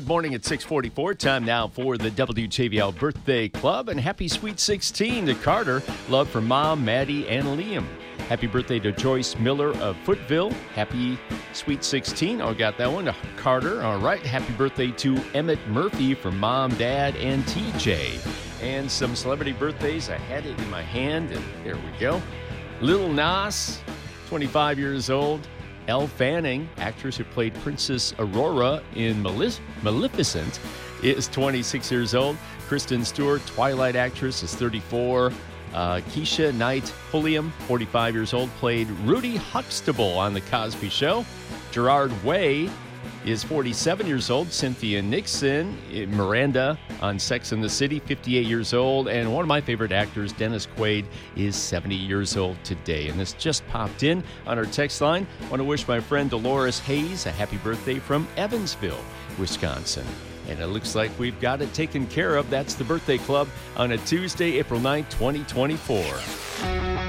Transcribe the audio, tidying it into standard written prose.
Good morning at 6:44. Time now for the WJVL Birthday Club. And happy Sweet 16 to Carter. Love for Mom, Maddie, and Liam. Happy birthday to Joyce Miller of Footville. Happy Sweet 16. Oh, got that one. Carter. All right. Happy birthday to Emmett Murphy from Mom, Dad, and TJ. And some celebrity birthdays. I had it in my hand, and there we go. Lil Nas, 25 years old. Elle Fanning, actress who played Princess Aurora in Maleficent, is 26 years old. Kristen Stewart, Twilight actress, is 34. Keisha Knight Pulliam, 45 years old, played Rudy Huxtable on The Cosby Show. Gerard Way is 47 years old. Cynthia Nixon, Miranda on Sex and the City, 58 years old. And one of my favorite actors, Dennis Quaid, is 70 years old today. And this just popped in on our text line. I want to wish my friend Dolores Hayes a happy birthday from Evansville, Wisconsin. And it looks like we've got it taken care of. That's the Birthday Club on a Tuesday, April 9th, 2024.